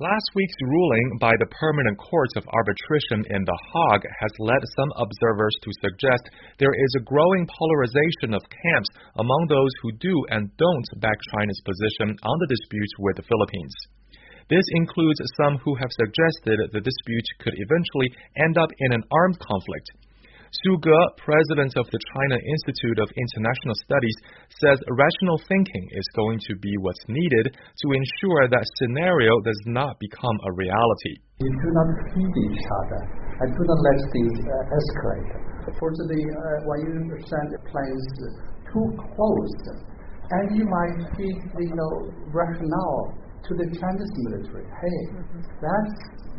Last week's ruling by the Permanent Court of Arbitration in The Hague has led some observers to suggest there is a growing polarization of camps among those who do and don't back China's position on the dispute with the Philippines. This includes some who have suggested the dispute could eventually end up in an armed conflict. Su Ge, president of the China Institute of International Studies, says rational thinking is going to be what's needed to ensure that scenario does not become a reality. You do not feed each other and do not let things escalate. Unfortunately, when you send planes too close, and you might feed rationale to the Chinese military. Hey, that's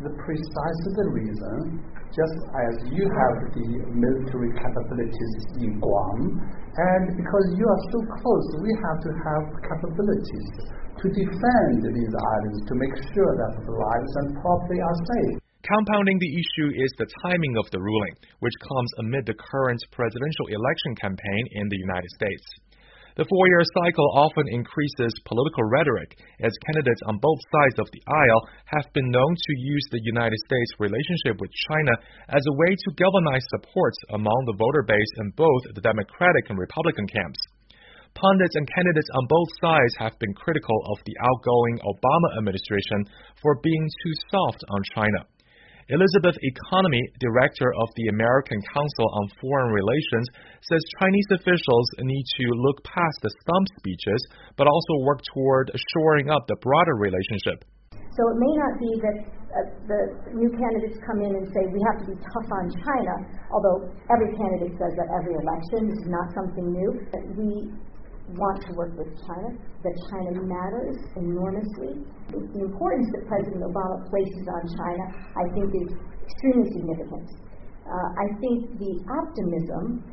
the reason. Just as you have the military capabilities in Guam, and because you are so close, we have to have capabilities to defend these islands to make sure that the lives and property are safe. Compounding the issue is the timing of the ruling, which comes amid the current presidential election campaign in the United States. The four-year cycle often increases political rhetoric, as candidates on both sides of the aisle have been known to use the United States' relationship with China as a way to galvanize support among the voter base in both the Democratic and Republican camps. Pundits and candidates on both sides have been critical of the outgoing Obama administration for being too soft on China. Elizabeth Economy, director of the American Council on Foreign Relations, says Chinese officials need to look past the stump speeches, but also work toward shoring up the broader relationship. So it may not be that the new candidates come in and say we have to be tough on China, although every candidate says that every election. This is not something new. We want to work with China, that China matters enormously. The importance that President Obama places on China, I think, is extremely significant. I think the optimism,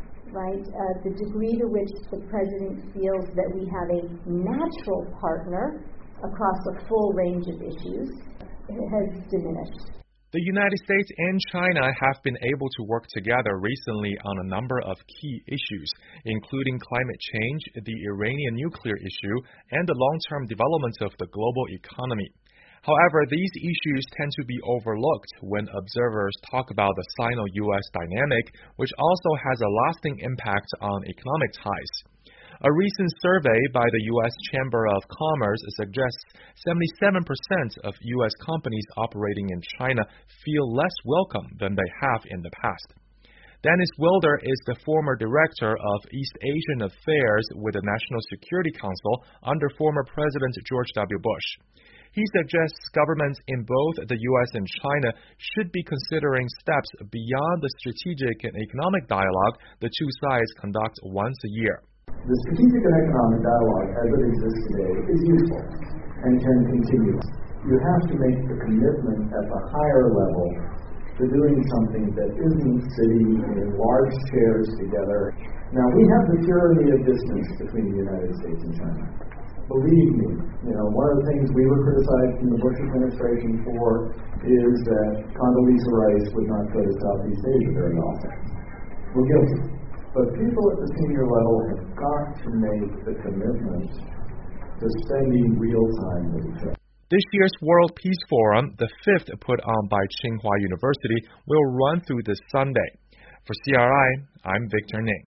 the degree to which the President feels that we have a natural partner across a full range of issues has diminished. The United States and China have been able to work together recently on a number of key issues, including climate change, the Iranian nuclear issue, and the long-term development of the global economy. However, these issues tend to be overlooked when observers talk about the Sino-U.S. dynamic, which also has a lasting impact on economic ties. A recent survey by the U.S. Chamber of Commerce suggests 77% of U.S. companies operating in China feel less welcome than they have in the past. Dennis Wilder is the former director of East Asian Affairs with the National Security Council under former President George W. Bush. He suggests governments in both the U.S. and China should be considering steps beyond the strategic and economic dialogue the two sides conduct once a year. The strategic and economic dialogue as it exists today is useful and can continue. You have to make the commitment at the higher level to doing something that isn't sitting in large chairs together. Now, we have the tyranny of distance between the United States and China. Believe me, one of the things we were criticized in the Bush administration for is that Condoleezza Rice would not go to Southeast Asia very often. We're guilty. But people at the senior level have got to make the commitment to spending real time with each other. This year's World Peace Forum, the fifth put on by Tsinghua University, will run through this Sunday. For CRI, I'm Victor Ning.